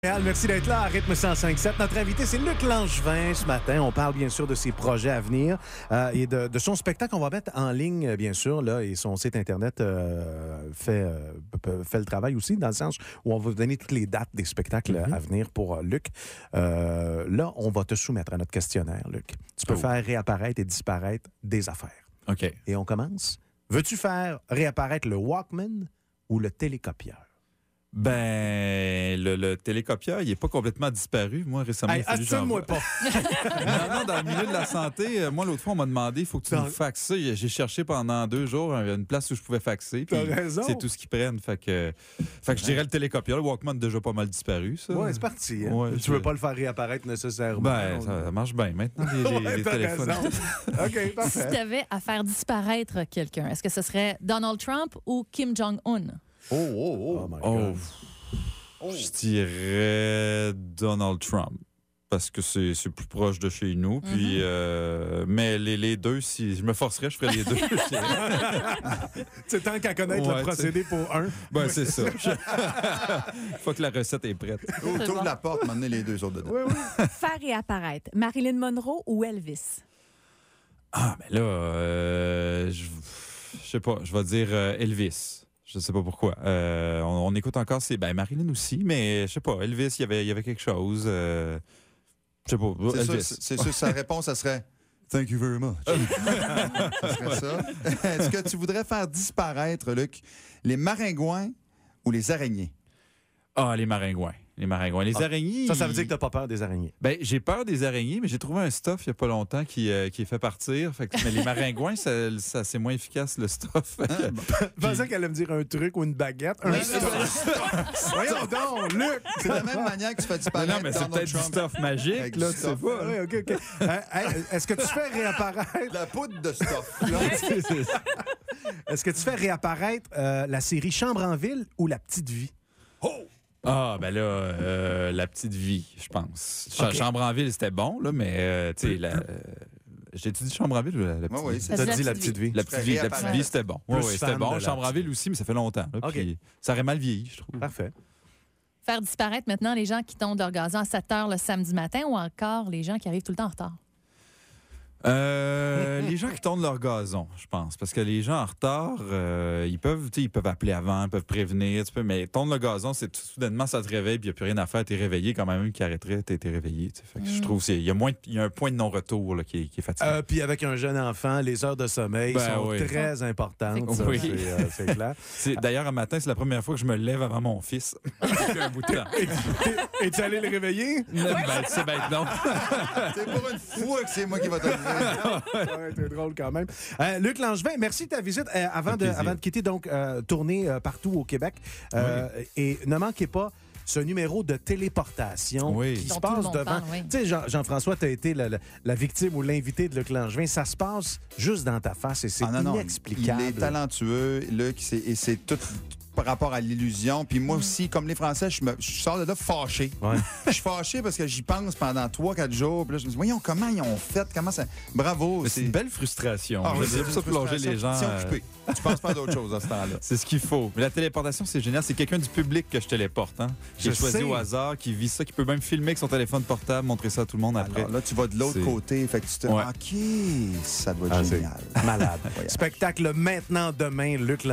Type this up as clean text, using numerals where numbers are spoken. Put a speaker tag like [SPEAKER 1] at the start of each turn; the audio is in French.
[SPEAKER 1] Merci d'être là à Rythme 105.7. Notre invité, c'est Luc Langevin ce matin. On parle bien sûr de ses projets à venir et de son spectacle qu'on va mettre en ligne, bien sûr, là, et son site Internet fait le travail aussi, dans le sens où on va vous donner toutes les dates des spectacles à venir pour Luc. Là, on va te soumettre à notre questionnaire, Luc. Tu peux faire réapparaître et disparaître des affaires.
[SPEAKER 2] OK.
[SPEAKER 1] Et on commence. Veux-tu faire réapparaître le Walkman ou le télécopieur?
[SPEAKER 2] Ben, le télécopieur, il n'est pas complètement disparu. Moi, récemment,
[SPEAKER 1] Hey, assume-moi pas.
[SPEAKER 2] Non, dans le milieu de la santé, moi, l'autre fois, on m'a demandé, il faut que tu nous faxes ça. J'ai cherché pendant 2 jours une place où je pouvais faxer.
[SPEAKER 1] T'as raison.
[SPEAKER 2] C'est tout ce qu'ils prennent. Fait que je dirais le télécopieur. Le Walkman a déjà pas mal disparu, ça.
[SPEAKER 1] Ouais, c'est parti. Hein?
[SPEAKER 2] Ouais,
[SPEAKER 1] tu veux pas le faire réapparaître nécessairement.
[SPEAKER 2] Ben, ça marche bien maintenant, les téléphones.
[SPEAKER 1] OK, parfait.
[SPEAKER 3] Si tu avais à faire disparaître quelqu'un, est-ce que ce serait Donald Trump ou Kim Jong-un?
[SPEAKER 1] Oh my God.
[SPEAKER 2] Je dirais Donald Trump. Parce que c'est plus proche de chez nous. Puis, mais les deux, si je me forcerais, je ferais les deux.
[SPEAKER 1] C'est tant qu'à connaître le procédé pour un.
[SPEAKER 2] Ben, c'est ça. Une fois que la recette est prête.
[SPEAKER 4] T'ouvres la porte, m'amener les deux autres dedans.
[SPEAKER 1] Oui.
[SPEAKER 5] Faire réapparaître Marilyn Monroe ou Elvis?
[SPEAKER 2] Ah, mais là, je sais pas, je vais dire Elvis. Je sais pas pourquoi. On écoute encore Marilyn aussi, mais je sais pas, Elvis, il y avait quelque chose. Je sais pas, Elvis.
[SPEAKER 4] C'est sûr, sa réponse, ça serait « Thank you very much ». Ça serait ça. Est-ce que tu voudrais faire disparaître, Luc, les maringouins ou les araignées?
[SPEAKER 2] Ah, les maringouins. Les maringouins. Les araignées...
[SPEAKER 1] Ça veut dire que t'as pas peur des araignées.
[SPEAKER 2] Ben, j'ai peur des araignées, mais j'ai trouvé un stuff il n'y a pas longtemps qui est fait partir. Mais les maringouins, ça c'est moins efficace, le stuff.
[SPEAKER 1] Je pensais qu'elle allait me dire un truc ou une baguette. Voyons donc, Luc!
[SPEAKER 4] C'est de la même manière que tu fais disparaître
[SPEAKER 2] Non, mais c'est
[SPEAKER 4] Donald
[SPEAKER 2] peut-être du
[SPEAKER 4] Trump.
[SPEAKER 2] stuff magique,
[SPEAKER 4] Avec
[SPEAKER 2] là,
[SPEAKER 4] du
[SPEAKER 2] tu sais
[SPEAKER 4] stuff.
[SPEAKER 2] pas.
[SPEAKER 1] Oui, OK. Est-ce que tu fais réapparaître...
[SPEAKER 4] La poudre de stuff. là.
[SPEAKER 1] Est-ce que tu fais réapparaître la série Chambre en ville ou La Petite Vie?
[SPEAKER 2] Ah, ben là, La Petite Vie, je pense.
[SPEAKER 1] Okay.
[SPEAKER 2] Chambre en ville, c'était bon, là, mais, tu sais, j'ai-tu dit Chambre en ville ou la Petite
[SPEAKER 4] Oui,
[SPEAKER 2] Vie?
[SPEAKER 4] c'est
[SPEAKER 1] T'as
[SPEAKER 4] ça.
[SPEAKER 1] dit La Petite Vie.
[SPEAKER 2] La Petite Vie, c'était bon. Oui,
[SPEAKER 1] Plus
[SPEAKER 2] c'était
[SPEAKER 1] fan
[SPEAKER 2] bon.
[SPEAKER 1] de La
[SPEAKER 2] Chambre en
[SPEAKER 1] Petite
[SPEAKER 2] ville aussi, mais ça fait longtemps. Là,
[SPEAKER 1] OK.
[SPEAKER 2] puis ça aurait mal vieilli, je trouve.
[SPEAKER 1] Parfait.
[SPEAKER 3] Faire disparaître maintenant les gens qui tombent leur gazon à 7 h le samedi matin ou encore les gens qui arrivent tout le temps en retard?
[SPEAKER 2] Les gens qui tournent leur gazon, je pense. Parce que les gens en retard, ils peuvent appeler avant, ils peuvent prévenir, mais tourner le gazon, c'est soudainement, ça te réveille, puis il n'y a plus rien à faire, t'es réveillé quand même, qui arrêterait, t'es réveillé. Fait que je trouve qu'il y a un point de non-retour là, qui est fatigant.
[SPEAKER 1] Puis avec un jeune enfant, les heures de sommeil sont très importantes. Ça,
[SPEAKER 2] Oui.
[SPEAKER 1] c'est clair.
[SPEAKER 2] D'ailleurs, un matin, c'est la première fois que je me lève avant mon fils. Depuis un bout de temps.
[SPEAKER 1] Es-tu allé le réveiller?
[SPEAKER 2] Ben, tu sais, non.
[SPEAKER 4] C'est pour une fois que c'est moi qui va te lever.
[SPEAKER 1] Ouais, c'est drôle quand même. Luc Langevin, merci de ta visite. Avant de quitter, donc, tourner partout au Québec. Et ne manquez pas ce numéro de téléportation qui se passe devant. Tu sais, Jean-François, tu as été la victime ou l'invité de Luc Langevin. Ça se passe juste dans ta face et c'est inexplicable.
[SPEAKER 4] Il est talentueux, Luc, et c'est tout par rapport à l'illusion. Puis moi aussi, comme les Français, je sors de là fâché.
[SPEAKER 1] Ouais.
[SPEAKER 4] Je suis fâché parce que j'y pense pendant 3-4 jours. Puis là, je me dis, voyons, comment ils ont fait? Comment ça... Bravo.
[SPEAKER 2] C'est une belle frustration.
[SPEAKER 4] Ah, oui, c'est
[SPEAKER 2] pour ça plonger les gens.
[SPEAKER 4] C'est occupé. Tu penses pas à d'autre chose à ce temps-là.
[SPEAKER 2] C'est ce qu'il faut. Mais la téléportation, c'est génial. C'est quelqu'un du public que je téléporte. Hein? Qui est choisi au hasard, qui vit ça, qui peut même filmer avec son téléphone portable, montrer ça à tout le monde après.
[SPEAKER 4] Alors là, tu vas de l'autre côté. Fait que tu te dis, OK, ça doit être génial.
[SPEAKER 1] Malade. Spectacle maintenant, demain, Luc